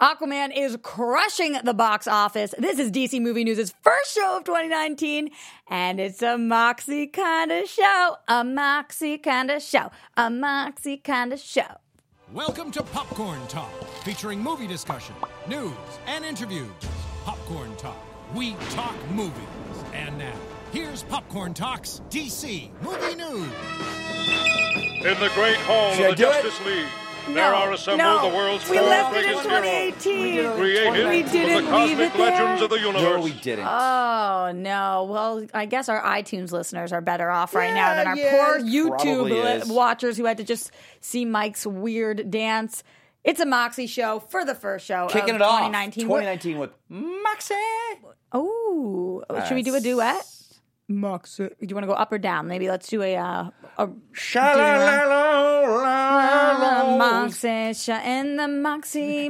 Aquaman is crushing the box office. This is DC Movie News' first show of 2019, and it's a Moxie kind of show. A Moxie kind of show. A Moxie kind of show. Welcome to Popcorn Talk, featuring movie discussion, news, and interviews. Popcorn Talk. We talk movies. And now, here's Popcorn Talk's DC Movie News. In the great hall of the Justice League, there are assembled the world's we four left it in greatest heroes, 2018. created We from didn't the leave it cosmic legends there. of the universe. No, we didn't. Oh, no. Well, I guess our iTunes listeners are better off right now than our Yeah, poor it YouTube probably is. watchers who had to just see Mike's weird dance. It's a Moxie show for the first show Kicking of it off. 2019. 2019 with Moxie. Oh, should we do a duet? Moxie. Do you want to go up or down? Maybe let's do a Moxie in the Moxie.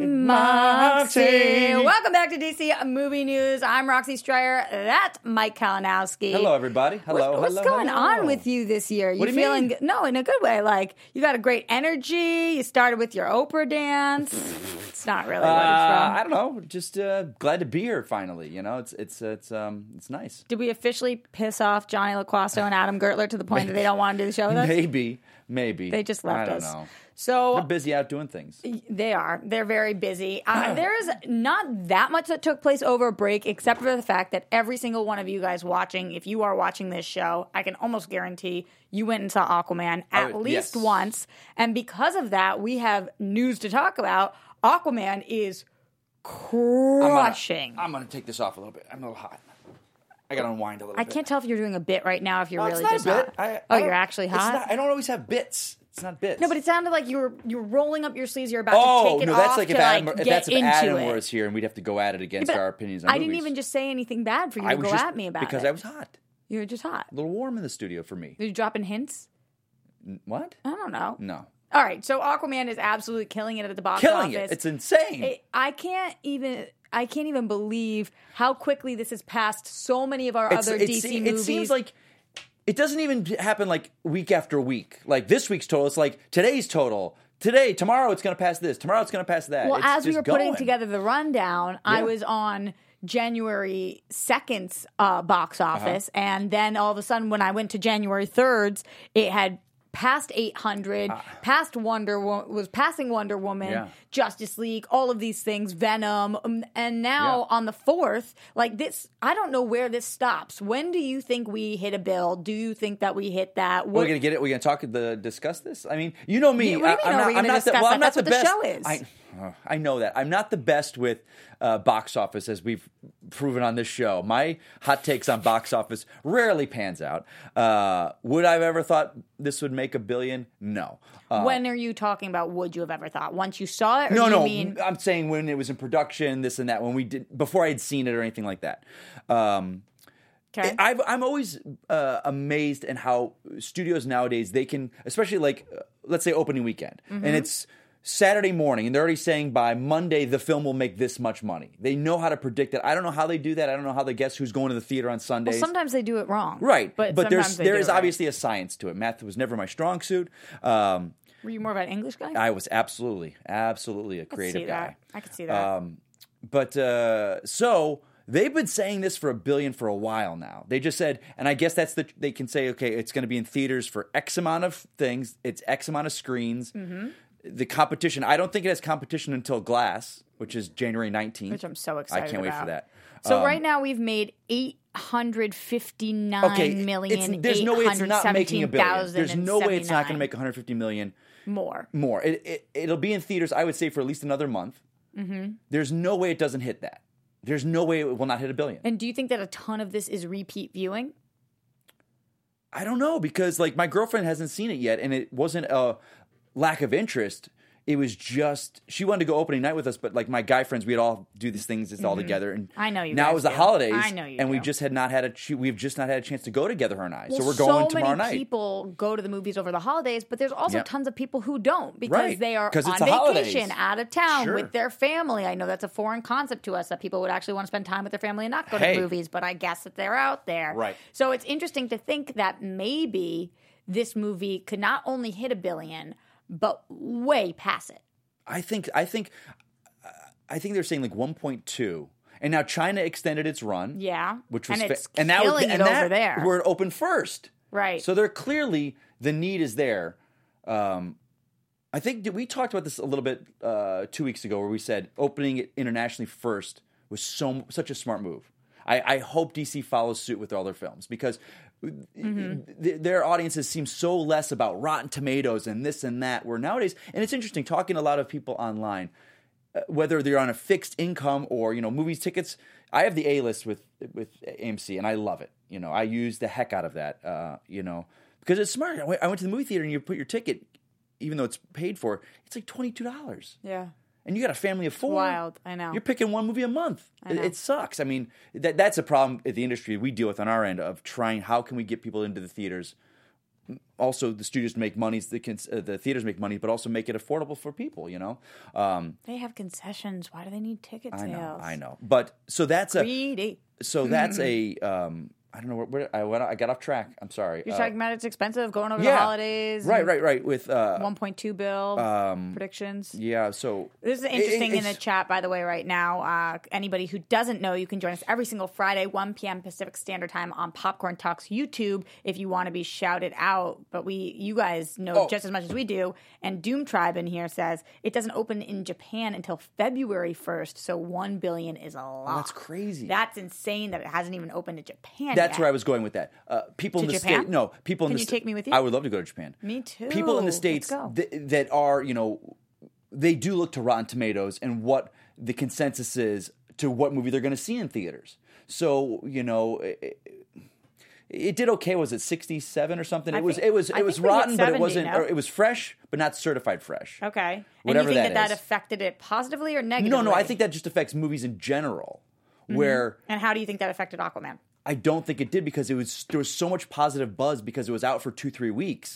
Welcome back to DC Movie News. I'm Roxy Stryer. That's Mike Kalinowski. Hello, everybody. Hello, What's going on with you this year? What do you feeling mean? No, in a good way. Like, you got a great energy. You started with your Oprah dance. It's not really what it's from. I don't know. Just glad to be here finally. You know, it's nice. Did we officially piss off Johnny LaQuasto and Adam Gertler to the point that they don't want to do the show with us? Maybe. They just left I us. don't know. So They're busy out doing things. they are. They're very busy. There is not that much that took place over a break, except for the fact that every single one of you guys watching, if you are watching this show, I can almost guarantee you went and saw Aquaman at least yes. once. And because of that, we have news to talk about. Aquaman is crushing. I'm gonna take this off a little bit. I'm a little hot. I gotta unwind a little I bit. can't tell if you're doing a bit right now, if you're really it's not just a bit. hot. You're actually hot? I don't always have bits. It's not bits. No, but it sounded like you were rolling up your sleeves. You're about to take it no, off that's like to if Adam, like, if get that's if into Adam it. was here and we'd have to go at it against But our opinions on I movies. didn't even just say anything bad for you I to was go just- at me about because it. I was hot. You were just hot. A little warm in the studio for me. Were you dropping hints? What? I don't know. No. All right, so Aquaman is absolutely killing it at the box Killing office. it. It's insane. I can't even believe how quickly this has passed so many of our other DC movies. It seems like it doesn't even happen like week after week. Like this week's total, it's like today's total. Today, tomorrow it's going to pass this. Tomorrow it's going to pass that. Well, it's as we just were putting going. together the rundown, I was on January 2nd's box office, and then all of a sudden when I went to January 3rd's, it had past 800, was passing Wonder Woman, Justice League, all of these things, Venom, and now on the 4th, like this, I don't know where this stops. When do you think we hit a bill? Do you think that we hit that? We're gonna get it. We're gonna discuss this. I mean, you know me. Yeah, what do you mean, are we gonna discuss that? That's what the show is. I know that. I'm not the best with box office, as we've proven on this show. My hot takes on box office rarely pans out. Would I have ever thought this would make $1 billion? No. When are you talking about would you have ever thought? Once you saw it? Or No, do you no. mean I'm saying when it was in production, this and that, when we did, before I had seen it or anything like that. Okay. I'm always amazed at how studios nowadays, they can, especially like, let's say opening weekend, and it's Saturday morning, and they're already saying by Monday the film will make this much money. They know how to predict it. I don't know how they do that. I don't know how they guess who's going to the theater on Sundays. Well, sometimes they do it wrong. Right. But there is right. obviously a science to it. Math was never my strong suit. Were you more of an English guy? I was absolutely a creative guy. I could see that. So they've been saying this for $1 billion for a while now. They just said, and I guess they can say, okay, it's going to be in theaters for X amount of things. It's X amount of screens. Mm-hmm. The competition, I don't think it has competition until Glass, which is January 19th. Which I'm so excited I can't wait about. for that. So right now we've made $859,000,000. There's no way it's not making $1 billion. There's no way it's not going to make $150 million more. It'll be in theaters, I would say, for at least another month. Mm-hmm. There's no way it doesn't hit that. There's no way it will not hit $1 billion. And do you think that a ton of this is repeat viewing? I don't know, because like my girlfriend hasn't seen it yet, and it wasn't a lack of interest. It was just, she wanted to go opening night with us, but like my guy friends, we'd all do these things all together. And I know you now guys it was the do. holidays. I know you and do. we've just not had a chance to go together, her and I. Well, so we're going tomorrow so many night. people go to the movies over the holidays, but there's also tons of people who don't because Right. they are 'Cause on it's the holidays. vacation, out of town Sure. with their family. I know that's a foreign concept to us, that people would actually want to spend time with their family and not go Hey. to movies, but I guess that they're out there. Right. So it's interesting to think that maybe this movie could not only hit $1 billion, but way past it. I think I think they're saying like 1.2. And now China extended its run. Yeah. Which was and it's killing it over there. Where it opened first. Right. So they're clearly, the need is there. I think we talked about this a little bit 2 weeks ago where we said opening it internationally first was such a smart move. I hope DC follows suit with all their films because their audiences seem so less about Rotten Tomatoes and this and that, where nowadays, and it's interesting talking to a lot of people online, whether they're on a fixed income or, movies tickets. I have the A-list with AMC and I love it. I use the heck out of that, because it's smart. I went to the movie theater and you put your ticket, even though it's paid for, it's like $22. Yeah. And you got a family of 4. It's wild, I know. You're picking one movie a month. I know. It sucks. I mean, that's a problem at the industry we deal with on our end of trying, how can we get people into the theaters? Also, the studios make money, the theaters make money, but also make it affordable for people, They have concessions. Why do they need ticket sales? I know. But, so that's Greedy. I don't know where I got off track. I'm sorry. You're talking about it's expensive going over the holidays. Right. With 1.2 bill predictions. Yeah. So this is interesting in the chat, by the way, right now. Anybody who doesn't know, you can join us every single Friday, 1 p.m. Pacific Standard Time on Popcorn Talks YouTube if you want to be shouted out. But you guys know just as much as we do. And Doom Tribe in here says it doesn't open in Japan until February 1st. So 1 billion is a lot. Oh, that's crazy. That's insane that it hasn't even opened in Japan. That's where I was going with that. People in the States. No, people in the States. Can you take me with you? I would love to go to Japan. Me too. People in the States that are, they do look to Rotten Tomatoes and what the consensus is to what movie they're going to see in theaters. So, it did okay. Was it 67 or something? It was rotten, but it wasn't. Or it was fresh, but not certified fresh. Okay. Whatever and you think that is. affected it positively or negatively? No. I think that just affects movies in general. Where and how do you think that affected Aquaman? I don't think it did because there was so much positive buzz because it was out for 2-3 weeks,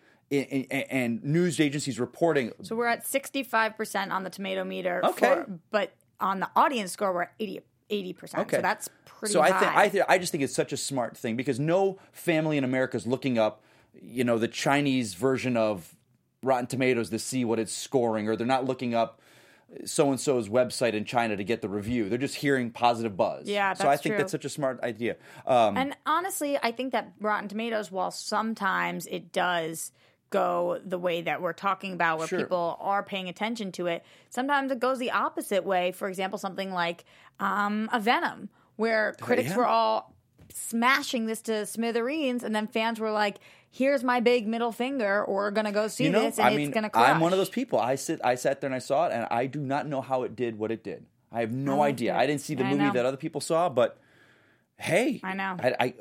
and news agencies reporting. So we're at 65% on the tomato meter. Okay, but on the audience score, we're at 80%. Okay, so that's pretty high. I just think it's such a smart thing because no family in America is looking up, the Chinese version of Rotten Tomatoes to see what it's scoring, or they're not looking up so-and-so's website in China to get the review. They're just hearing positive buzz. Yeah, that's So I think true. that's such a smart idea. And honestly, I think that Rotten Tomatoes, while sometimes it does go the way that we're talking about where people are paying attention to it, sometimes it goes the opposite way. For example, something like a Venom, where critics were all smashing this to smithereens, and then fans were like, here's my big middle finger, or we're going to go see this, and it's going to crush. I'm one of those people. I sat there and I saw it, and I do not know how it did what it did. I have no idea. I didn't see the movie that other people saw, but hey. I know.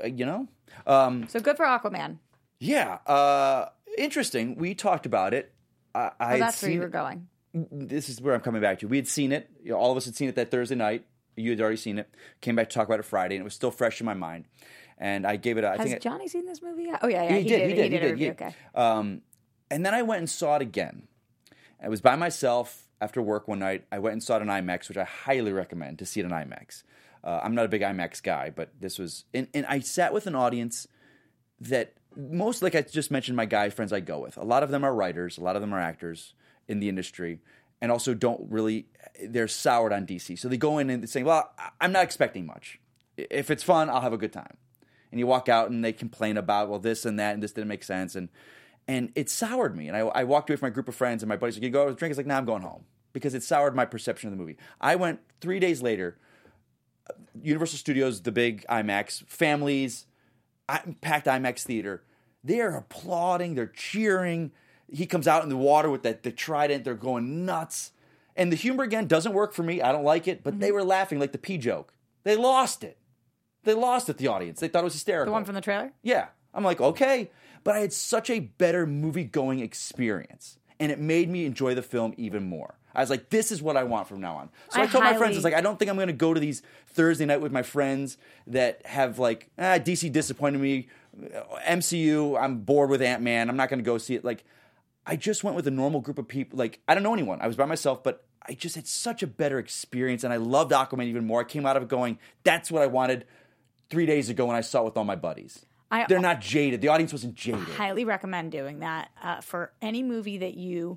So good for Aquaman. Yeah. Interesting. We talked about it. That's where you were going. This is where I'm coming back to. We had seen it. All of us had seen it that Thursday night. You had already seen it. Came back to talk about it Friday, and it was still fresh in my mind. And I gave it Has Johnny seen this movie yet? Oh, yeah. He did. Okay. And then I went and saw it again. I was by myself after work one night. I went and saw it in IMAX, which I highly recommend to see it in IMAX. I'm not a big IMAX guy, but this was... And I sat with an audience that most, like I just mentioned, my guy friends I go with. A lot of them are writers. A lot of them are actors in the industry. And also they're soured on DC. So they go in and say, well, I'm not expecting much. If it's fun, I'll have a good time. And you walk out and they complain about, well, this and that, and this didn't make sense. And it soured me. And I walked away from my group of friends, and my buddies like, you go have a drink? It's like, nah, I'm going home. Because it soured my perception of the movie. I went 3 days later, Universal Studios, the big IMAX, families, packed IMAX theater. They're applauding, they're cheering. He comes out in the water with the trident. They're going nuts. And the humor, again, doesn't work for me. I don't like it. But they were laughing like the pee joke. They lost it. They lost it, the audience. They thought it was hysterical. The one from the trailer? Yeah. I'm like, okay. But I had such a better movie-going experience. And it made me enjoy the film even more. I was like, this is what I want from now on. So I told my friends, it's like, I don't think I'm going to go to these Thursday night with my friends that have like, DC disappointed me. MCU, I'm bored with Ant-Man. I'm not going to go see it. Like, I just went with a normal group of people. Like, I don't know anyone. I was by myself, but I just had such a better experience. And I loved Aquaman even more. I came out of it going, that's what I wanted 3 days ago when I saw it with all my buddies. They're not jaded. The audience wasn't jaded. I highly recommend doing that for any movie that you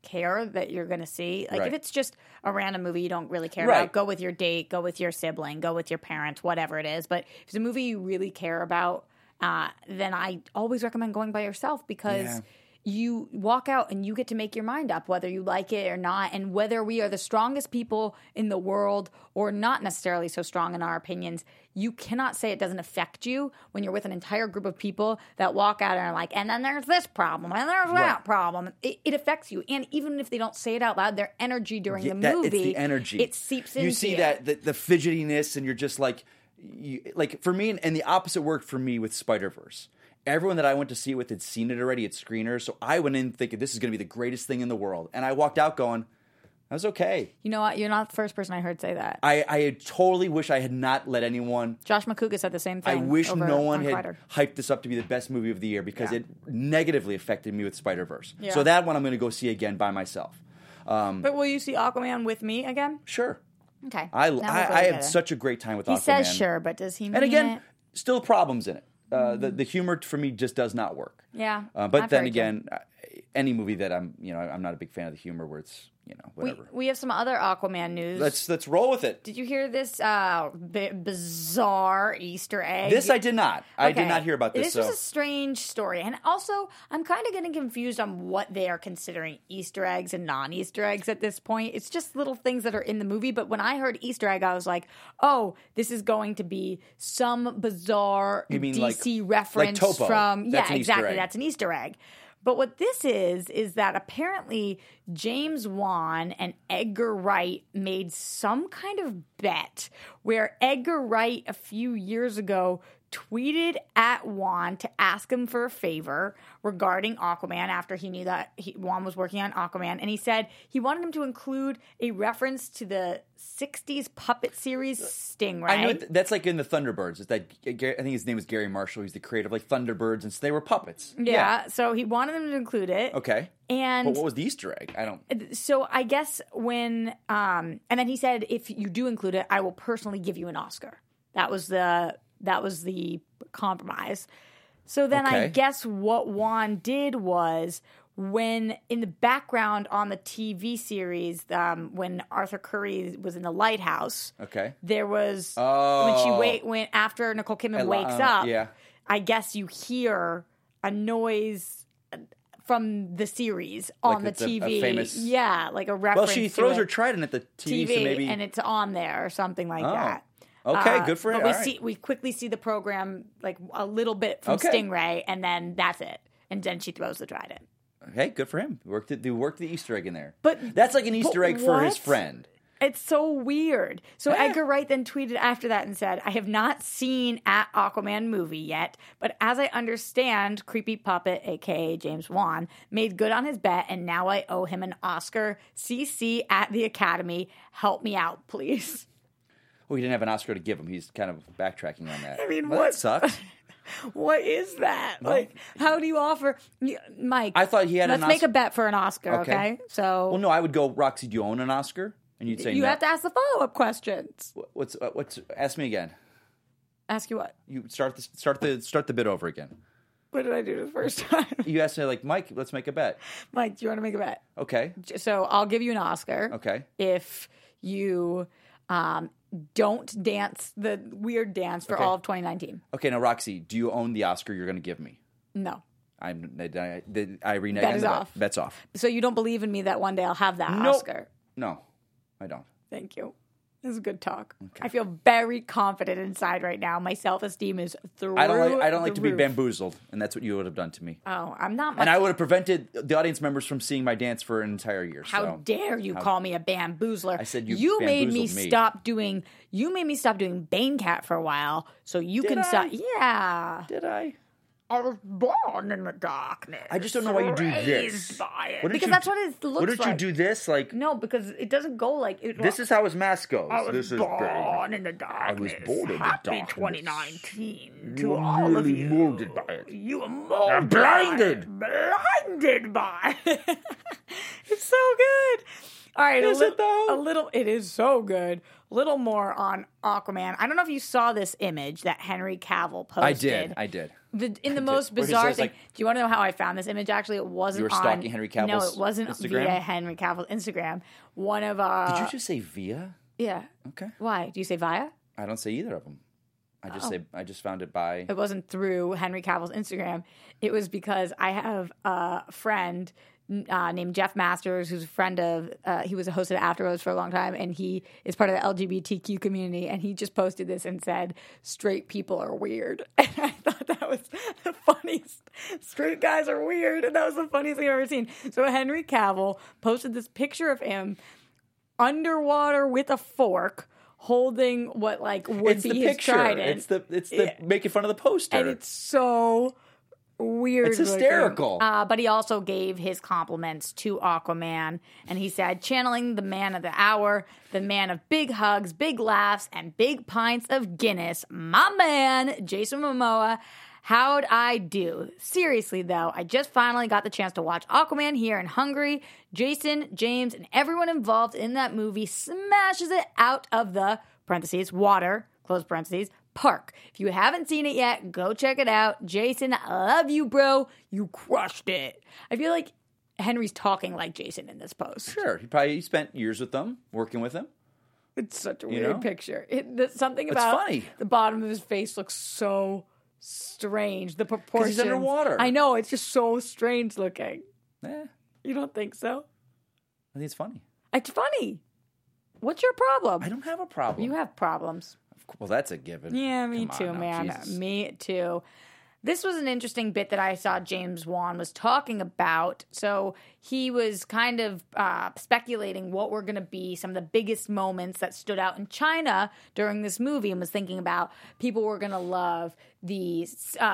care that you're going to see. Like, Right. if it's just a random movie you don't really care Right. about, go with your date, go with your sibling, go with your parents, whatever it is. But if it's a movie you really care about, then I always recommend going by yourself because Yeah. you walk out and you get to make your mind up whether you like it or not, and whether we are the strongest people in the world or not necessarily so strong in our opinions. You cannot say it doesn't affect you when you're with an entire group of people that walk out and are like, and then there's this problem and there's that problem. It affects you. And even if they don't say it out loud, their energy during the movie, it's the energy. it seeps into you. See that the fidgetiness, and you're just like, for me, and the opposite worked for me with Spider-Verse. Everyone that I went to see it with had seen it already at screeners, so I went in thinking this is going to be the greatest thing in the world, and I walked out going, that was okay. You know what? You're not the first person I heard say that. I totally wish I had not let anyone. Josh McCouga said the same thing. I wish no one had Crider. hyped this up to be the best movie of the year because it negatively affected me with Spider-Verse. Yeah. So that one I'm going to go see again by myself. But will you see Aquaman with me again? Sure. Okay. I Now we'll go had together. such a great time with He Aquaman. says sure, but does he mean And again, it? still problems in it. The humor for me just does not work. Yeah. But I've then heard again, any movie that I'm not a big fan of the humor where it's whatever. We have some other Aquaman news. Let's roll with it. Did you hear this bizarre Easter egg? This I did not. I did not hear about this. This was a strange story. And also, I'm kind of getting confused on what they are considering Easter eggs and non-Easter eggs at this point. It's just little things that are in the movie. But when I heard Easter egg, I was like, oh, this is going to be some bizarre You mean DC like reference Topo. from... That's an Easter exactly. egg. That's an Easter egg. But what this is that apparently James Wan and Edgar Wright made some kind of bet where Edgar Wright a few years ago tweeted at Wan to ask him for a favor regarding Aquaman after he knew that Wan was working on Aquaman. And he said he wanted him to include a reference to the 60s puppet series Stingray. I know that's like in the Thunderbirds. It's that I think his name is Gary Marshall. He's the creator of like Thunderbirds, and so they were puppets. Yeah, so he wanted him to include it. Okay. And But what was the Easter egg? I don't. so I guess when and then he said, if you do include it, I will personally give you an Oscar. That was the compromise. So then I Okay. guess what Wan did was, when in the background on the TV series, when Arthur Curry was in the lighthouse, Okay. there was Oh. when after Nicole Kidman wakes up, yeah. I guess you hear a noise from the series on Like the it's a TV. famous- Yeah, like a Well, reference. she to throws it. her trident at the TV, so maybe. and it's on there or something like Oh. that. Okay, good for but her. we quickly see the program like a little bit from Okay. Stingray, and then that's it. And then she throws the trident. Hey, good for him. They worked the Easter egg in there. But- that's like an Easter but egg for his what? friend. It's so weird. So Edgar Wright then tweeted after that and said, I have not seen at Aquaman movie yet, but as I understand, Creepy Puppet, a.k.a. James Wan, made good on his bet, and now I owe him an Oscar. CC at the Academy. Help me out, please. Well, he didn't have an Oscar to give him. He's kind of backtracking on that. I mean, Well, what- that sucks. What is that? Like, how do you offer... Mike, I thought he had let's an make Oscar. a bet for an Oscar, okay? So Well, no, I would go, Roxy, do you own an Oscar? And you'd say you no. have to ask the follow-up questions. What's? Ask me again. Ask you what? You start the bit over again. What did I do the first time? You asked me like, Mike, let's make a bet. Mike, do you want to make a bet? Okay. So I'll give you an Oscar. Okay. If you don't dance the weird dance for Okay. all of 2019. Okay. Now, Roxy, do you own the Oscar you're going to give me? No. I renege. Bet on is the off. Bet's off. So you don't believe in me that one day I'll have that Nope. Oscar? No, I don't. Thank you. This is good talk. I feel very confident inside right now. My self-esteem is through I don't like the to be roof. bamboozled, and that's what you would have done to me. Oh, I'm not. And I would have prevented the audience members from seeing my dance for an entire year. How so. dare you call me a bamboozler? I said you made me bamboozled me. stop doing. You made me stop doing Bane Cat for a while, so you can I? stop. Yeah, Did I? I was born in the darkness. I just don't know why you do this. raised by it. What did Because you that's do- what it looks Wouldn't like. you do this? Like No, because it doesn't go like it. this is how his mask goes. I was This is born in the darkness. born in the Happy darkness. 2019 to You were all of really you. molded by it. You were molded. I'm blinded. Blinded by it. It's so good. All right, Is it though? a little. It is so good. A little more on Aquaman. I don't know if you saw this image that Henry Cavill posted. I did. In the most bizarre thing. Do you want to know how I found this image? Actually, it wasn't. You were stalking Henry Cavill's No, it wasn't Instagram? via Henry Cavill's Instagram. One of Did you just say via? Yeah. Okay. Why? Do you say via? I don't say either of them. I just found it by. It wasn't through Henry Cavill's Instagram. It was because I have a friend named Jeff Masters, who's a friend of, he was a host of Afterwards for a long time, and he is part of the LGBTQ community, and he just posted this and said, straight people are weird. And I thought that was the funniest. Straight guys are weird, and that was the funniest thing I've ever seen. So Henry Cavill posted this picture of him underwater with a fork, holding what would be his trident. It's the making fun of the poster. And it's so weird. It's hysterical. But he also gave his compliments to Aquaman, and he said, channeling the man of the hour, the man of big hugs, big laughs, and big pints of Guinness, my man, Jason Momoa. How'd I do? Seriously, though, I just finally got the chance to watch Aquaman here in Hungary. Jason, James, and everyone involved in that movie smashes it out of the, parentheses, water, close parentheses, park. If you haven't seen it yet, go check it out. Jason, I love you, bro. You crushed it. I feel like Henry's talking like Jason in this post. Sure. He spent years with them, working with him. It's such a weird picture. Something about funny. The bottom of his face looks so strange. The proportions. He's underwater. I know. It's just so strange looking. Yeah. You don't think so? I think it's funny. It's funny. What's your problem? I don't have a problem. You have problems. Well, that's a given. Yeah, me Come too, on now, man. Jesus. Me too. This was an interesting bit that I saw James Wan was talking about. So he was kind of speculating what were going to be some of the biggest moments that stood out in China during this movie, and was thinking about people were going to love the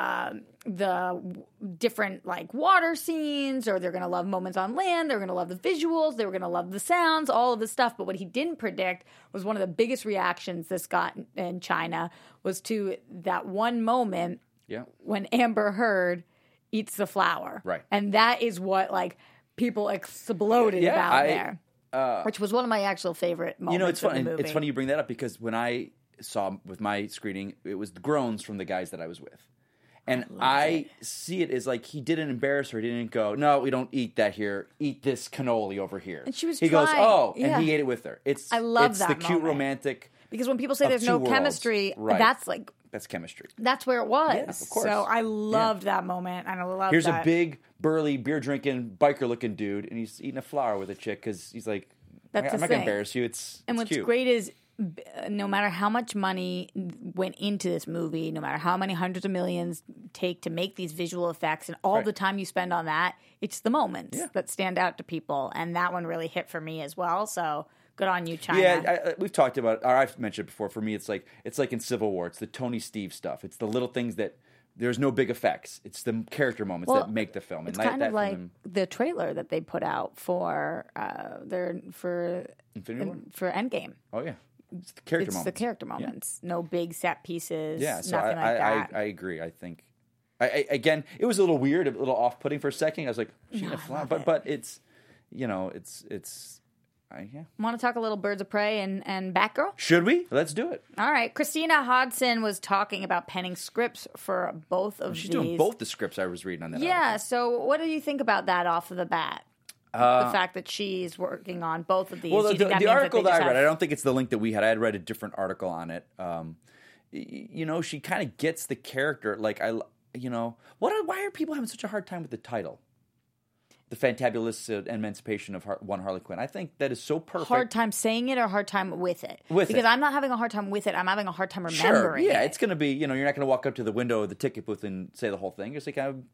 different water scenes, or they're going to love moments on land. They're going to love the visuals. They were going to love the sounds, all of this stuff. But what he didn't predict was one of the biggest reactions this got in China was to that one moment. Yeah. When Amber Heard eats the flower. Right. And that is what people exploded about there. Which was one of my actual favorite moments. It's funny. In the movie. It's funny you bring that up, because when I saw with my screening, it was the groans from the guys that I was with. And I see it as he didn't embarrass her. He didn't go, no, we don't eat that here. Eat this cannoli over here. And she was He goes, trying. and he ate it with her. I love that. It's the cute romantic. Because when people say there's no chemistry, right. That's chemistry. That's where it was. Yeah, of course. So I loved that moment, and I loved Here's that. a big, burly, beer-drinking, biker-looking dude, and he's eating a flower with a chick because he's like, I'm not going to embarrass you. It's what's cute. great is no matter how much money went into this movie, no matter how many hundreds of millions take to make these visual effects, and all the time you spend on that, it's the moments that stand out to people. And that one really hit for me as well. So good on you, China. Yeah, we've talked about, or I've mentioned it before. For me, it's like in Civil War. It's the Tony Steve stuff. It's the little things that there's no big effects. It's the character moments that make the film. It's and kind of like the trailer that they put out for Infinity War? for Endgame. Oh yeah, it's the character It's moments. the character moments. Yeah. No big set pieces. Yeah, so nothing like that. I agree. I think. Again, it was a little weird, a little off-putting for a second. I was like, but it's, it's. Yeah. Want to talk a little Birds of Prey and Batgirl? Should we? Let's do it. All right. Christina Hodson was talking about penning scripts for both of these. She's doing both the scripts I was reading on that. Yeah. article. So what do you think about that off of the bat? The fact that she's working on both of these. Well, the article that I read, I don't think it's the link that we had. I had read a different article on it. She kind of gets the character. Why are people having such a hard time with the title? The Fantabulous Emancipation of One Harley Quinn. I think that is so perfect. Hard time saying it or hard time with it? Because I'm not having a hard time with it. I'm having a hard time remembering it. It's going to be, you're not going to walk up to the window of the ticket booth and say the whole thing. It's like, ticket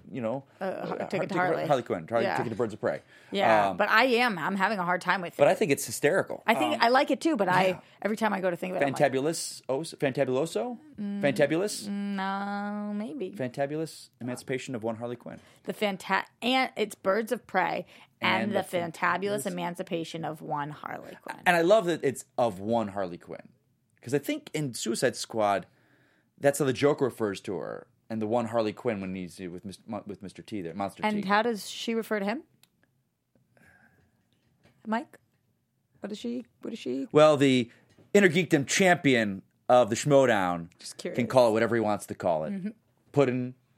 to Harley Quinn, ticket to Birds of Prey. Yeah, but I'm having a hard time with it. But I think it's hysterical. I think I like it too, but every time I go to think about it, Fantabuloso? Fantabulous? No, maybe. Fantabulous Emancipation of One Harley Quinn. And it's Birds of Prey and the Fantabulous Emancipation of One Harley Quinn. And I love that it's of one Harley Quinn. Because I think in Suicide Squad, that's how the Joker refers to her. And the one Harley Quinn when he's with Mr. T there, Monster T. And how does she refer to him? Mike? What is she? Well, the Inner Geekdom champion of the Schmodown Just curious. can call it whatever he wants to call it. Mm-hmm.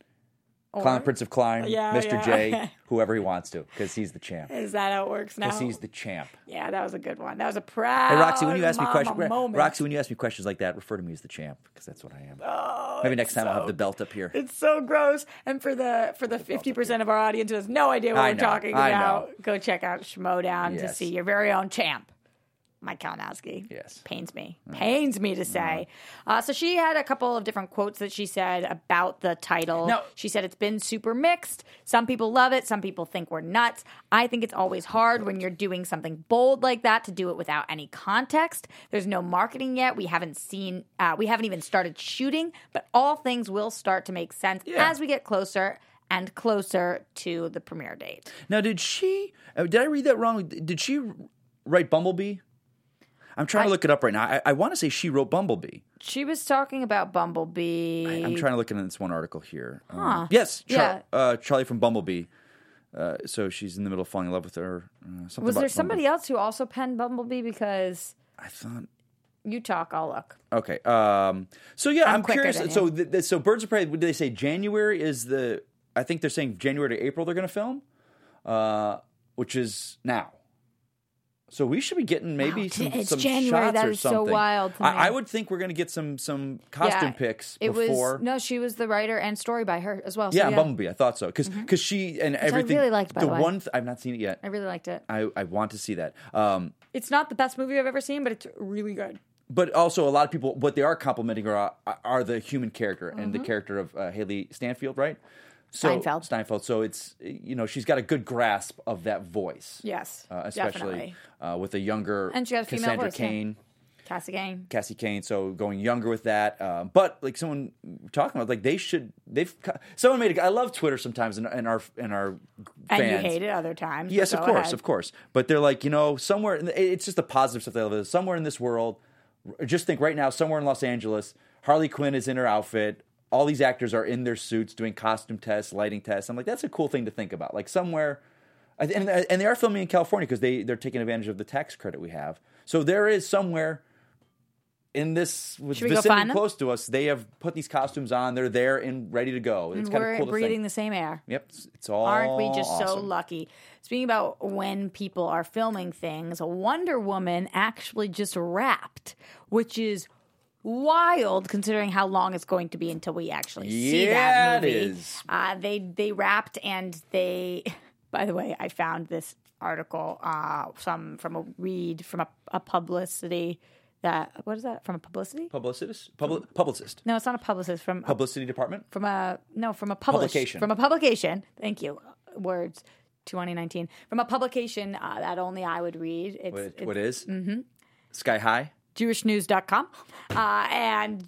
Clown Prince of Klein, Yeah, Mr. yeah. J, whoever he wants to, because he's the champ. Is that how it works now? Because he's the champ. Yeah, that was a good one. That was a proud Hey, Roxy, when you ask me mama moment. Roxy, when you ask me questions like that, refer to me as the champ, because that's what I am. Oh, Maybe next time I'll have the belt up here. It's so gross. And for the 50% of our audience who has no idea what I we're know, talking I about, know. go check out Schmodown to Yes. see your very own champ. Mike Kalinowski. Yes. Pains me to say. So she had a couple of different quotes that she said about the title. Now- She said it's been super mixed. Some people love it. Some people think we're nuts. I think it's always hard when you're doing something bold like that to do it without any context. There's no marketing yet. We haven't even started shooting, but all things will start to make sense as we get closer and closer to the premiere date. Now, did I read that wrong? Did she write Bumblebee? I'm trying to look it up right now. I want to say she wrote Bumblebee. She was talking about Bumblebee. I'm trying to look into this one article here. Huh. Yes, Yeah. Charlie from Bumblebee. So she's in the middle of falling in love with her. Was there somebody else who also penned Bumblebee? Because I thought. you talk, I'll look. Okay. So yeah, I'm quicker curious. than So so Birds of Prey. Did they say January is the? I think they're saying January to April they're going to film, which is now. So we should be getting maybe Wow, some it's some January. shots That or is so something. wild to me. I would think we're going to get some costume picks before. She was the writer and story by her as well. So Yeah, Bumblebee. I thought so because she and everything. I really liked, by the way. one I've not seen it yet. I really liked it. I want to see that. It's not the best movie I've ever seen, but it's really good. But also, a lot of people, what they are complimenting are the human character and the character of Haley Stanfield, right? Steinfeld. So it's she's got a good grasp of that voice. Yes, especially definitely. with a younger And she got a female Cassandra voice, Cain. Yeah. Cassie Cain, so going younger with that. But like someone talking about, like someone made I love Twitter sometimes and our fans. And you hate it other times. Yes, so of go course, ahead. of course. But they're like, somewhere, it's just the positive stuff they love. Somewhere in this world, just think right now, somewhere in Los Angeles, Harley Quinn is in her outfit. All these actors are in their suits doing costume tests, lighting tests. I'm like, that's a cool thing to think about. Like somewhere, and they are filming in California because they're taking advantage of the tax credit we have. So there is somewhere in this vicinity close to us, they have put these costumes on. They're there and ready to go. It's kind of cool to breathing think. the same air. Yep, it's all Aren't we just so awesome. lucky? Speaking about when people are filming things, Wonder Woman actually just wrapped, which is wild considering how long it's going to be until we actually see that movie. It is. They wrapped and they. By the way, I found this article from a publicity. What is that? From a publicity? Publicist. No, it's not a publicist. From Publicity department? From a Publication. From a publication. Thank you. Words 2019. From a publication that only I would read. What is? Mm-hmm. Sky High? JewishNews.com and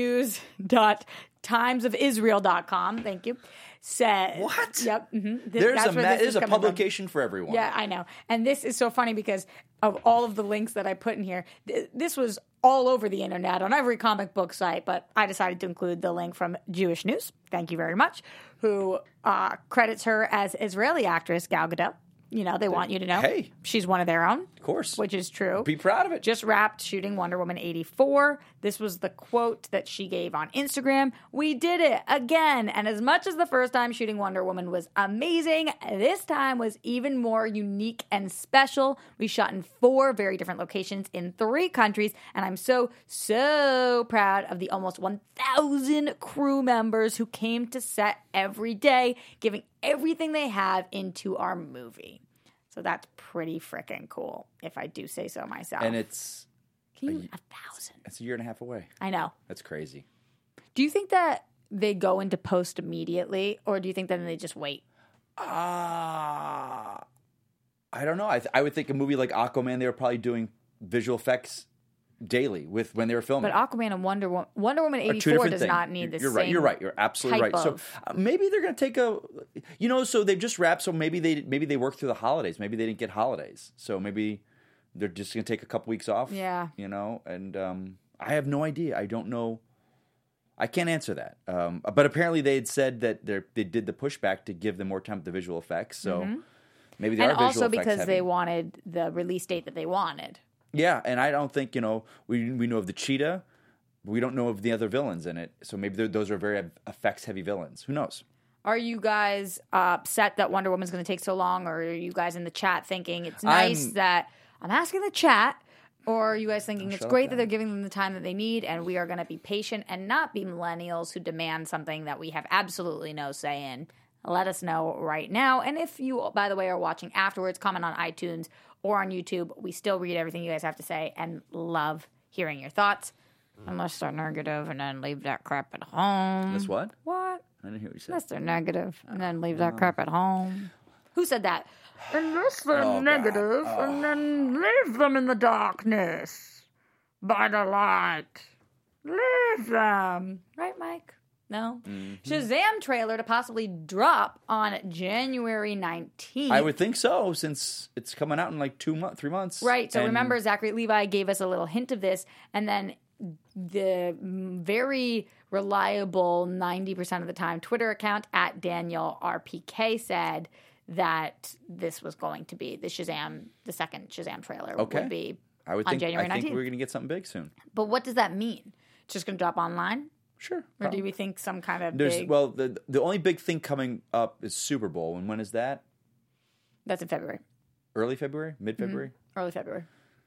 JewishNews.timesofisrael.com. Thank you. Said what? Yep. Mm-hmm. There's a publication for everyone. Yeah, I know. And this is so funny because of all of the links that I put in here. This was all over the internet on every comic book site, but I decided to include the link from Jewish News. Thank you very much. Who credits her as Israeli actress Gal Gadot. They want you to know. Hey. She's one of their own. Of course. Which is true. Be proud of it. Just wrapped shooting Wonder Woman 84. This was the quote that she gave on Instagram. We did it again. And as much as the first time shooting Wonder Woman was amazing, this time was even more unique and special. We shot in 4 very different locations in 3 countries. And I'm so, so proud of the almost 1,000 crew members who came to set every day, giving everything they have into our movie. So that's pretty freaking cool, if I do say so myself. And it's 1,000. It's a year and a half away. I know. That's crazy. Do you think that they go into post immediately, or do you think that they just wait? I don't know. I would think a movie like Aquaman, they were probably doing visual effects daily when they were filming. But Aquaman and Wonder Woman 84 does not need the same. You're right. You're absolutely right. So maybe they're going to take so they've just wrapped. So maybe they worked through the holidays. Maybe they didn't get holidays. So maybe they're just going to take a couple weeks off. Yeah. And I have no idea. I don't know. I can't answer that. But apparently they had said that they did the pushback to give them more time with the visual effects. So maybe they are visual effects and also because heavy. they wanted the release date that they wanted. Yeah, and I don't think, we know of the cheetah, but we don't know of the other villains in it. So maybe those are very effects-heavy villains. Who knows? Are you guys upset that Wonder Woman's going to take so long, or are you guys in the chat thinking it's nice that I'm asking the chat, or are you guys thinking it's great that they're giving them the time that they need, and we are going to be patient and not be millennials who demand something that we have absolutely no say in? Let us know right now. And if you, by the way, are watching afterwards, comment on iTunes or on YouTube. We still read everything you guys have to say and love hearing your thoughts. Unless they're negative and then leave that crap at home. That's what? What? I didn't hear what you said. Unless they're negative and then leave that crap at home. Who said that? Unless they're negative and then leave them in the darkness by the light. Leave them. Right, Mike? No? Mm-hmm. Shazam trailer to possibly drop on January 19th. I would think so, since it's coming out in like 3 months. Right. So remember, Zachary Levi gave us a little hint of this, and then the very reliable 90% of the time Twitter account at Daniel RPK said that this was going to be the second Shazam trailer would be on January 19th. I think we're going to get something big soon. But what does that mean? It's just going to drop online? Sure. Or do we think some kind of big... Well, the only big thing coming up is Super Bowl. And when is that? That's in February. Early February? Mid-February? Mm-hmm. Early February.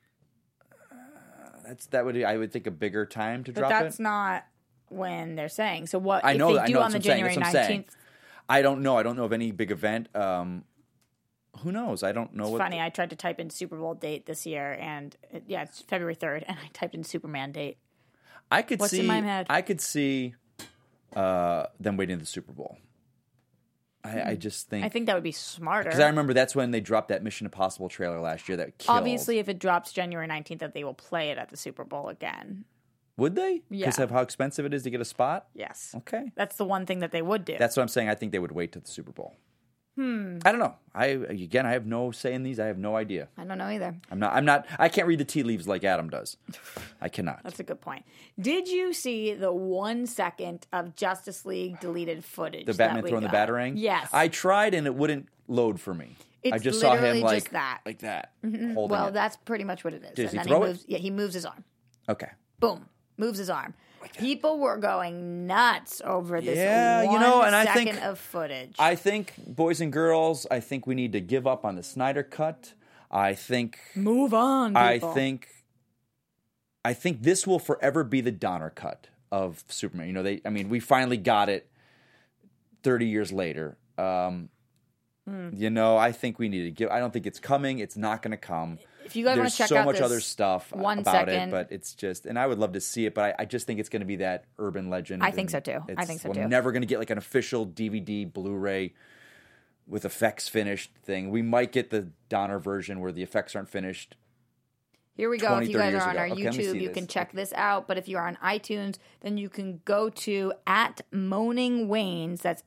That would, I would think, a bigger time to drop it. But that's not when they're saying. So what I know, if they do on the January 19th? I don't know. I don't know of any big event. Who knows? I don't know. It's funny. I tried to type in Super Bowl date this year, and it's February 3rd, and I typed in Superman date. What's in my head? I could see them waiting to the Super Bowl. I just think... I think that would be smarter. Because I remember that's when they dropped that Mission Impossible trailer last year that killed. Obviously, if it drops January 19th, that they will play it at the Super Bowl again. Would they? Yeah. Because of how expensive it is to get a spot? Yes. Okay. That's the one thing that they would do. That's what I'm saying. I think they would wait till the Super Bowl. I don't know. I have no say in these. I have no idea. I don't know either. I can't read the tea leaves like Adam does. I cannot. That's a good point. Did you see the 1 second of Justice League deleted footage? The Batman throwing the Batarang? Yes. I tried and it wouldn't load for me. It's I just saw him like just that. Like that. Mm-hmm. Holding well, it. that's pretty much what it is. Does and he then throw he moves, it? Yeah, he moves his arm. Okay. Boom. Moves his arm. People were going nuts over this second of footage. I think, boys and girls, we need to give up on the Snyder Cut. I think... Move on, people. I think this will forever be the Donner Cut of Superman. We finally got it 30 years later. I think we need to give... I don't think it's coming. It's not going to come. If you guys want to check out so much other stuff about it, second. but it's just, and I would love to see it, but I just think it's going to be that urban legend. I think so too. We're never going to get like an official DVD, Blu-ray with effects finished thing. We might get the Donner version where the effects aren't finished. Here we go. If you guys are on our YouTube, you can check this out. But if you are on iTunes, then you can go to @Moaning Waynes. That's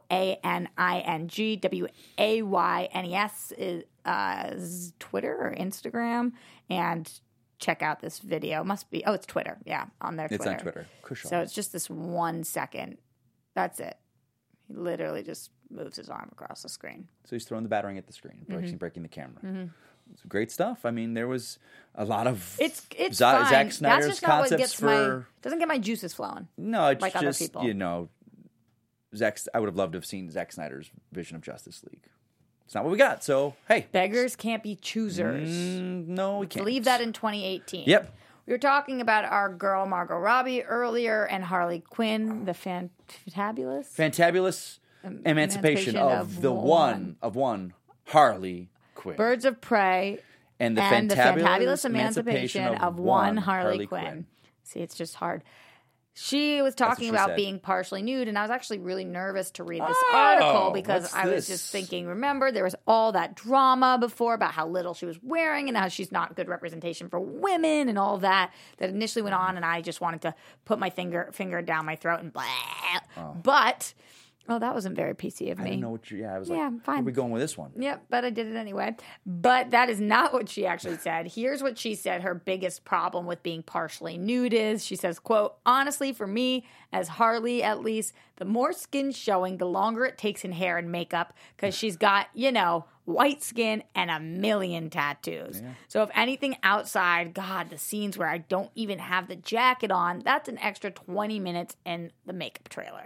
MOANING WAYNES Twitter or Instagram, and check out this video. Must be it's Twitter. Yeah, on their Twitter. It's on Twitter. So it's just this 1 second. That's it. He literally just moves his arm across the screen. So he's throwing the Batarang at the screen, breaking the camera. Mm-hmm. It's great stuff. there was a lot of it's Zack Snyder's concepts doesn't get my juices flowing. No, it's like just other people. I would have loved to have seen Zack Snyder's vision of Justice League. It's not what we got. So hey, beggars can't be choosers. No, we can't. Leave that in 2018. Yep. We were talking about our girl Margot Robbie earlier and Harley Quinn, the fantabulous emancipation of one Harley Quinn. Birds of Prey and the fantabulous emancipation of one Harley Quinn. See, it's just hard. She was talking about being partially nude, and I was actually really nervous to read this article because I was just thinking, remember, there was all that drama before about how little she was wearing and how she's not good representation for women and all that initially went on, and I just wanted to put my finger down my throat and blah. Oh. But... that wasn't very PC of me. I didn't know what I was like, fine. Where are we going with this one? Yep, but I did it anyway. But that is not what she actually said. Here's what she said her biggest problem with being partially nude is. She says, quote, honestly, for me, as Harley at least, the more skin showing, the longer it takes in hair and makeup because she's got, white skin and a million tattoos. Yeah. So if anything outside, God, the scenes where I don't even have the jacket on, that's an extra 20 minutes in the makeup trailer. Hey,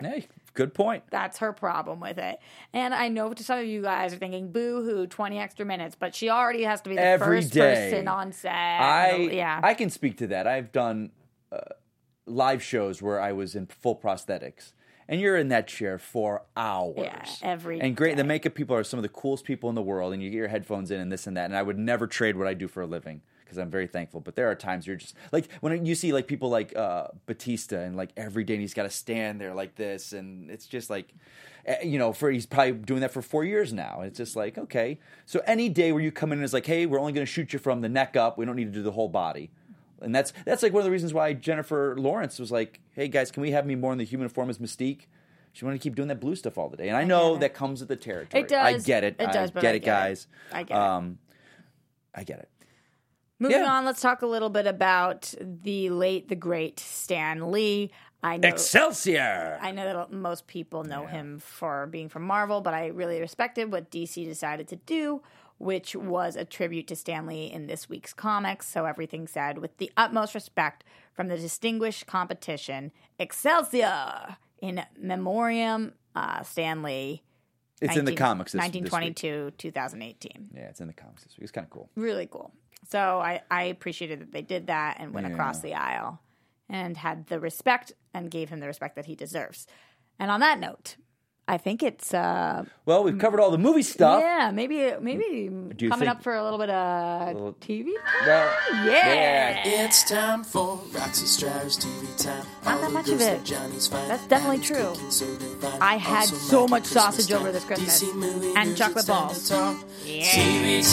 Good point. That's her problem with it. And I know some of you guys are thinking, boo-hoo, 20 extra minutes, but she already has to be the Every first day. person on set. I can speak to that. I've done live shows where I was in full prosthetics. And you're in that chair for hours. Yeah, every And great, day. the makeup people are some of the coolest people in the world, and you get your headphones in and this and that. And I would never trade what I do for a living because I'm very thankful. But there are times you're just like when you see like people like Batista, and like every day he's got to stand there like this, and it's just like, he's probably doing that for 4 years now. And it's just like, okay, so any day where you come in and it's like, hey, we're only going to shoot you from the neck up. We don't need to do the whole body. And that's like one of the reasons why Jennifer Lawrence was like, hey, guys, can we have me more in the human form as Mystique? She wanted to keep doing that blue stuff all the day. And I know that comes with the territory. It does. I get it. It does, I get it, guys. I get it. I get it. Moving on, let's talk a little bit about the late, the great Stan Lee. I know, Excelsior! I know that most people know him for being from Marvel, but I really respected what DC decided to do, which was a tribute to Stan Lee in this week's comics. So everything said, with the utmost respect from the distinguished competition, Excelsior, in memoriam, Stan Lee. It's in the comics this 1922, 2018. Yeah, it's in the comics this week. It's kind of cool. Really cool. So I appreciated that they did that and went across the aisle and had the respect and gave him the respect that he deserves. And on that note, I think it's well, we've covered all the movie stuff. Yeah, maybe coming up for a little bit of TV. Well, yeah. It's time for Roxy Strauss TV time. Not that much of it. That's definitely true. I had so much sausage over this Christmas and chocolate balls. Yeah. TV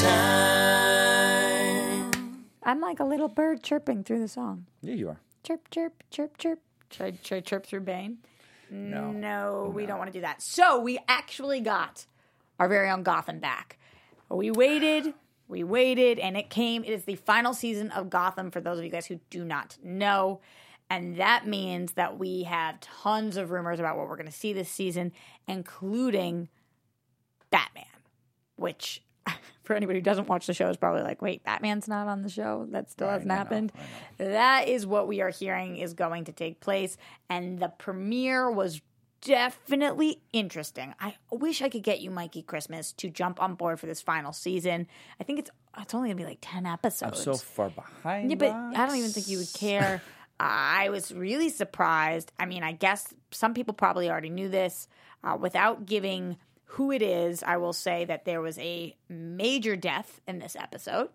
time. I'm like a little bird chirping through the song. Yeah, you are. Chirp, chirp, chirp, chirp. Should I chirp through Bane? No, we don't want to do that. So we actually got our very own Gotham back. We waited, and it came. It is the final season of Gotham for those of you guys who do not know. And that means that we have tons of rumors about what we're going to see this season, including Batman, which for anybody who doesn't watch the show is probably like, wait, Batman's not on the show? That still hasn't happened? I know. That is what we are hearing is going to take place. And the premiere was definitely interesting. I wish I could get you, Mikey Christmas, to jump on board for this final season. I think it's only going to be like 10 episodes. I'm so far behind. Yeah, but I don't even think you would care. I was really surprised. I mean, I guess some people probably already knew this. Without giving who it is, I will say that there was a major death in this episode,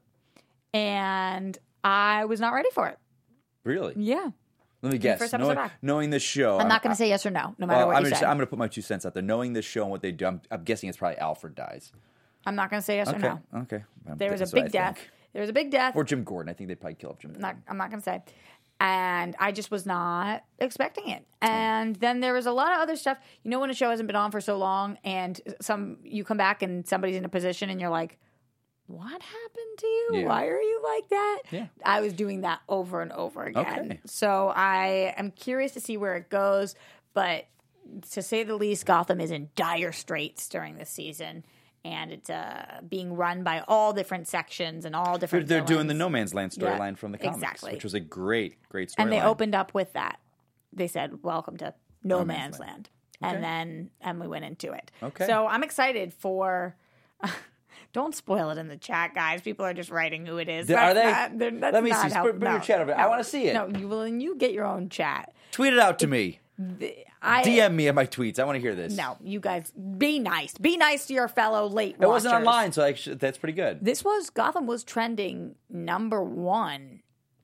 and I was not ready for it. Really? Yeah. Let me guess. First episode back. Knowing this show, I'm not going to say yes or no matter what you say. I'm going to put my 2 cents out there. Knowing this show and what they do, I'm guessing it's probably Alfred dies. I'm not going to say yes or no. Okay. There was a big death. There was a big death. Or Jim Gordon. I think they'd probably kill off Jim Gordon. I'm not going to say. And I just was not expecting it. And then there was a lot of other stuff. You know when a show hasn't been on for so long and you come back and somebody's in a position and you're like, what happened to you? Yeah. Why are you like that? Yeah. I was doing that over and over again. Okay. So I am curious to see where it goes. But to say the least, Gotham is in dire straits during this season. And it's being run by all different sections and all different They're villains. doing the No Man's Land storyline from the comics, exactly. which was a great storyline. And they opened up with that. They said, welcome to No Man's Land. Okay. And we went into it. Okay. So I'm excited for... Don't spoil it in the chat, guys. People are just writing who it is. Are they? That's Let me not see. how- Bring your chat over. I want to see it. No, you get your own chat. Tweet it out to me. DM me at my tweets. I want to hear this. No, you guys, be nice. Be nice to your fellow late It wasn't watchers. online, so that's pretty good. Gotham was trending #1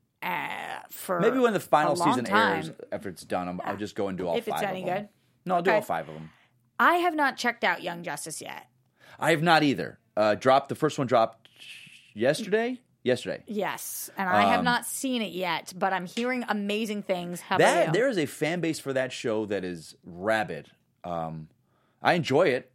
for Maybe when the final a long season time. airs, after it's done, I'll just go and do all If it's 5 any of them. good. No, I'll do Okay. all 5 of them. I have not checked out Young Justice yet. I have not either. The first one dropped yesterday. Yes, and I have not seen it yet, but I'm hearing amazing things. How about you? There is a fan base for that show that is rabid. I enjoy it,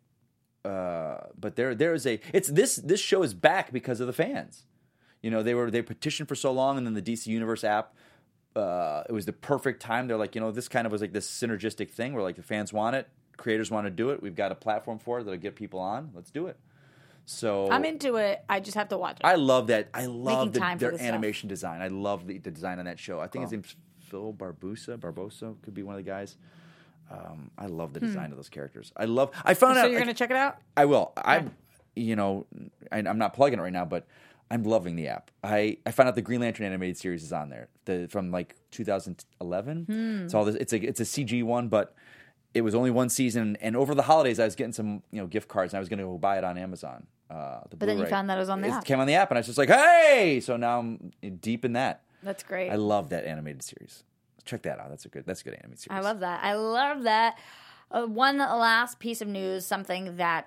but there is this show is back because of the fans. You know, they petitioned for so long, and then the DC Universe app. It was the perfect time. They're like, this kind of was like this synergistic thing where like the fans want it, creators want to do it. We've got a platform for it that'll get people on. Let's do it. So I'm into it. I just have to watch it. I love that. I love time for their this animation design. I love the design on that show. I think his name's Phil Barbosa. Could be one of the guys. I love the design of those characters. I found out. So you're going to check it out? I will. I'm not plugging it right now, but I'm loving the app. I found out the Green Lantern animated series is on there from like 2011. It's all this. It's a CG one, but it was only one season. And over the holidays, I was getting some gift cards, and I was going to go buy it on Amazon. But then you found that it was on the app. It came on the app, and I was just like, hey! So now I'm deep in that. That's great. I love that animated series. Check that out. That's a good animated series. I love that. One last piece of news, something that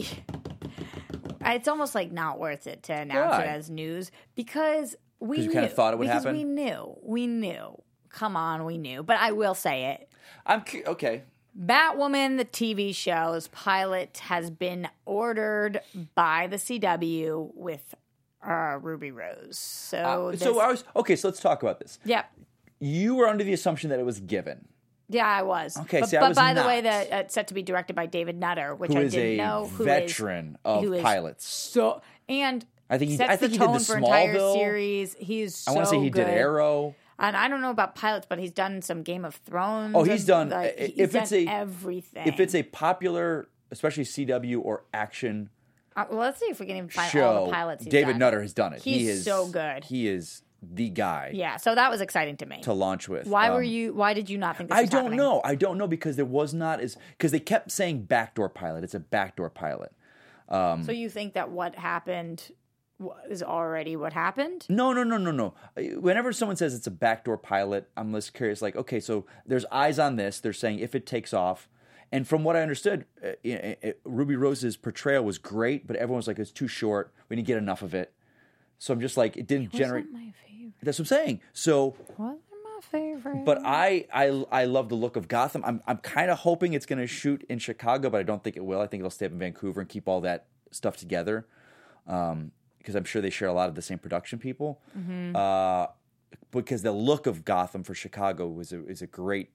it's almost like not worth it to announce it as news because we knew. Kind of thought it would happen? We knew. Come on, we knew. But I will say it. Okay. Batwoman, the TV show's pilot, has been ordered by the CW with Ruby Rose. So let's talk about this. Yeah. You were under the assumption that it was given. Yeah, I was. Okay, but by the way, that it's set to be directed by David Nutter, which I didn't know. Who is a veteran of pilots. And I think he the did tone the for entire Smallville series. He's so I want to say he good. did Arrow. And I don't know about pilots, but he's done some Game of Thrones. Oh, he's done. He's done everything. If it's a popular, especially CW or action. Well, let's see if we can even find show, all the pilots he's David done. Nutter has done it. He's so good. He is the guy. Yeah, so that was exciting to me. To launch with. Why did you not think this was happening? I don't know because there was not because they kept saying backdoor pilot. It's a backdoor pilot. So you think that what happened is already what happened? No. Whenever someone says it's a backdoor pilot, I'm less curious. Like, okay, so there's eyes on this. They're saying if it takes off. And from what I understood, Ruby Rose's portrayal was great, but everyone was like, it's too short. We didn't get enough of it. So I'm just like, it didn't generate. My favorite. That's what I'm saying. So. Wasn't my favorite. But I love the look of Gotham. I'm kind of hoping it's going to shoot in Chicago, but I don't think it will. I think it'll stay up in Vancouver and keep all that stuff together. Because I'm sure they share a lot of the same production people. Mm-hmm. Because the look of Gotham for Chicago is a great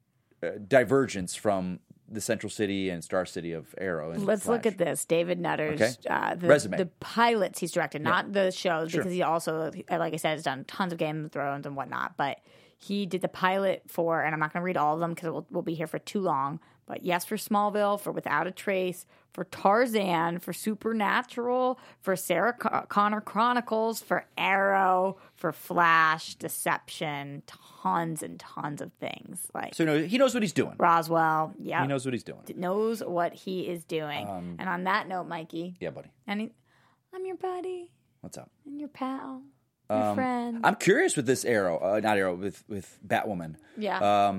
divergence from the Central City and Star City of Arrow. And Let's Flash. look at this. David Nutter's resume. The pilots he's directed, not the shows, Sure. because he also, like I said, has done tons of Game of Thrones and whatnot. But he did the pilot for, and I'm not going to read all of them because we'll be here for too long. But yes, for Smallville, for Without a Trace, for Tarzan, for Supernatural, for Sarah Connor Chronicles, for Arrow, for Flash, Deception, tons and tons of things. So he knows what he's doing. Roswell, yeah, He knows what he's doing. Knows what he is doing. And on that note, Mikey, Yeah, buddy. I'm your buddy What's up? and your pal, your friend. I'm curious with this with Batwoman. Yeah.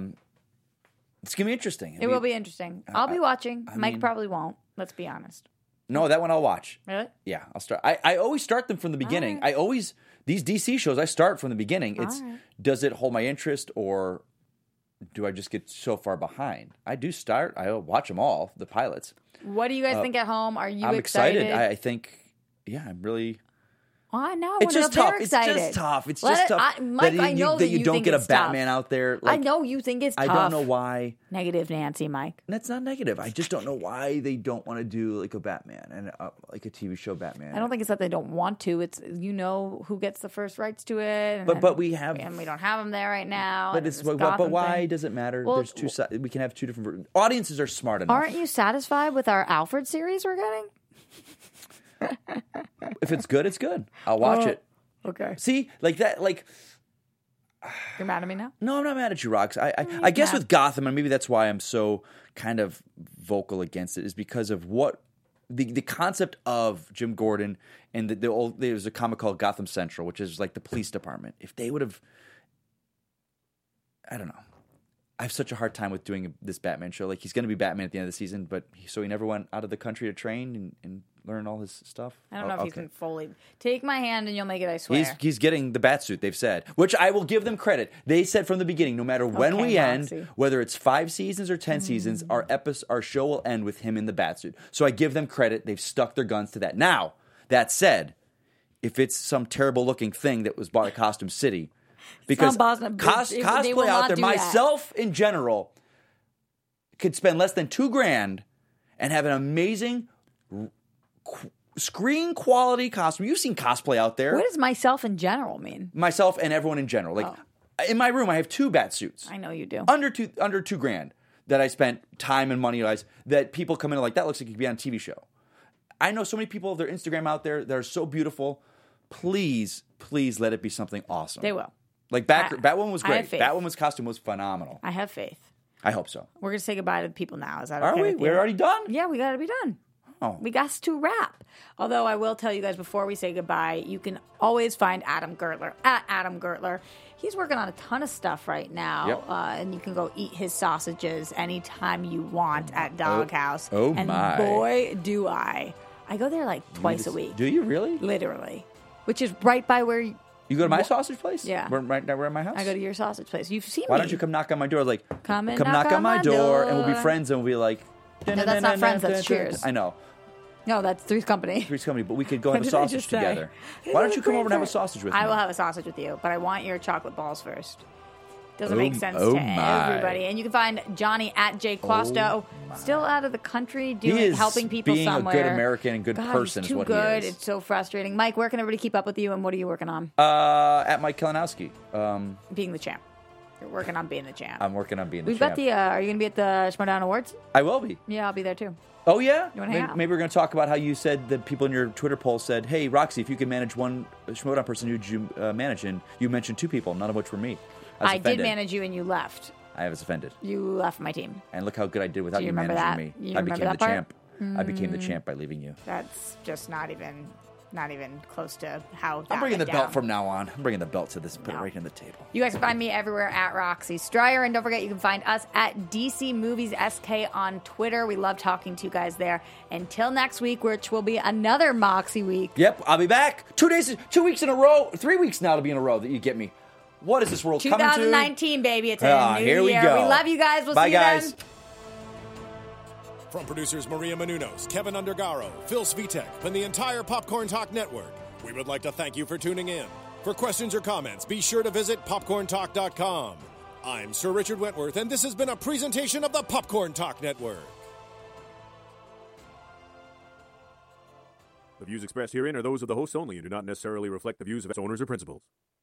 It's going to be interesting. It will be interesting. I'll be watching. Mike probably won't. Let's be honest. No, that one I'll watch. Really? Yeah, I'll start. I always start them from the beginning. Right. These DC shows, I start from the beginning. It's right. Does it hold my interest or do I just get so far behind? I do start. I watch them all, the pilots. What do you guys think at home? Are you I'm excited? I think, I'm really... I know. It's just tough. It's excited. just tough. It's just tough. Mike, I know that you don't think get a it's Batman tough. out there. I know you think it's tough. I don't know why. Negative Nancy, Mike. That's not negative. I just don't know why they don't want to do like a Batman and like a TV show Batman. I don't think it's that they don't want to. It's who gets the first rights to it. But we have, and we don't have them there right now. But why does it matter? Well, There's two sides. We can have two different audiences are smart enough. Aren't you satisfied with our Alfred series we're getting? If it's good, it's good. I'll watch it. Okay. See, like that, like. You're mad at me now? No, I'm not mad at you, Rox. I guess with Gotham, and maybe that's why I'm so kind of vocal against it, is because of what the concept of Jim Gordon and there's a comic called Gotham Central, which is like the police department. If they would have, I don't know. I have such a hard time with doing this Batman show. Like, he's going to be Batman at the end of the season, but he never went out of the country to train and learn all his stuff. I don't know if he's been fully. Take my hand and you'll make it, I swear. He's getting the Batsuit, they've said, which I will give them credit. They said from the beginning, no matter when we end, whether it's 5 seasons or 10 seasons, our show will end with him in the Batsuit. So I give them credit. They've stuck their guns to that. Now, that said, if it's some terrible-looking thing that was bought at Costume City, because cosplay out there, myself in general, could spend less than $2,000 and have an amazing screen quality costume. You've seen cosplay out there. What does myself in general mean? Myself and everyone in general. Like in my room, I have 2 bat suits. I know you do. Under $2,000. that I spent time and money on, that people come in and like, that looks like it could be on a TV show. I know so many people have their Instagram out there that are so beautiful. Please let it be something awesome. They will. Like Batwoman was I have great. faith. Batwoman's costume was phenomenal. I have faith. I hope so. We're going to say goodbye to the people now. Is that Are okay we? with you? We're already done? Yeah, we got to be done. Oh. We got to wrap. Although I will tell you guys before we say goodbye, you can always find Adam Gertler at Adam Gertler. He's working on a ton of stuff right now, Yep. And you can go eat his sausages anytime you want at Doghouse. Oh, and my. boy, do I. I go there like twice a week. Do you really? Literally. Which is right by where you go to my sausage place? Yeah. Right now we're at my house? I go to your sausage place. You've seen Why me. don't you come knock on my door? Like, Come knock on my door, and we'll be friends, and we'll be like... No, that's not friends, that's Cheers. I know. No, that's Three's Company. Three's Company, but we could go have a What did I sausage just say? together. Why don't you come over and have a sausage with me? I will have a sausage with you, but I want your chocolate balls first. Doesn't Oh, make sense oh to my. everybody. And you can find Johnny at Jay Quasto, still out of the country, helping people being somewhere. a good American and good God, person he's is too what good. he is. It's so frustrating. Mike, where can everybody keep up with you, and what are you working on? At Mike Kalinowski. Being the champ. You're working on being the champ. I'm working on being the We've champ. got the. Are you going to be at the Schmodown Awards? I will be. Yeah, I'll be there too. Oh, yeah? You wanna hang out? Maybe we're going to talk about how you said that people in your Twitter poll said, hey, Roxy, if you could manage one Schmodown person, who'd you manage? And you mentioned 2 people, none of which were me. I did manage you, and you left. I was offended. You left my team. And look how good I did without Do you you remember managing that? me. You I remember became that the part? champ. I became the champ by leaving you. That's just not even close to how that I'm bringing the went belt down. from now on. I'm bringing the belt to this, put it No. right in the table. You guys can find me everywhere at Roxy Stryer. And don't forget, you can find us at DC Movies SK on Twitter. We love talking to you guys there. Until next week, which will be another Moxie week. Yep, I'll be back. 2 weeks in a row. 3 weeks now to be in a row that you get me. What is this world coming to? 2019, baby. It's a new here we year. go. We love you guys. We'll Bye, see you guys. then. From producers Maria Menounos, Kevin Undergaro, Phil Svitek, and the entire Popcorn Talk Network, we would like to thank you for tuning in. For questions or comments, be sure to visit popcorntalk.com. I'm Sir Richard Wentworth, and this has been a presentation of the Popcorn Talk Network. The views expressed herein are those of the hosts only and do not necessarily reflect the views of its owners or principals.